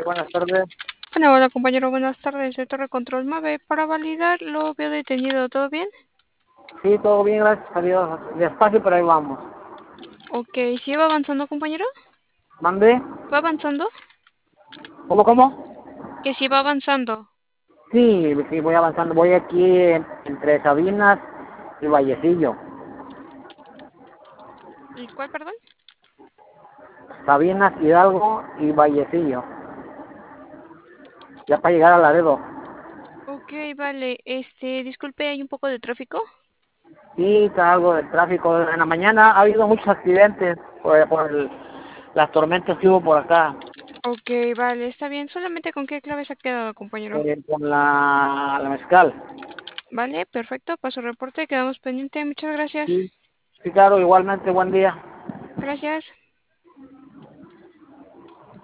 buenas tardes. Bueno, hola compañero, buenas tardes. De Torre Control Mave. Para validar, lo veo detenido. ¿Todo bien? Sí, todo bien, gracias a Dios. Despacio, pero ahí vamos. Ok, ¿sí va avanzando, compañero? ¿Mande? ¿Va avanzando? ¿Cómo? Que sí va avanzando. Sí, sí, voy avanzando. Voy aquí entre Sabinas y Vallecillo. ¿Y cuál, perdón? Sabinas, Hidalgo y Vallecillo. Ya para llegar a Laredo. Ok, vale. Disculpe, ¿hay un poco de tráfico? Sí, está algo de tráfico. En la mañana ha habido muchos accidentes las tormentas que hubo por acá. Ok, vale, está bien. Solamente con qué clave se ha quedado, compañero. Con la mezcal. Vale, perfecto. Paso reporte. Quedamos pendiente. Muchas gracias. Sí, sí, claro, igualmente, buen día. Gracias.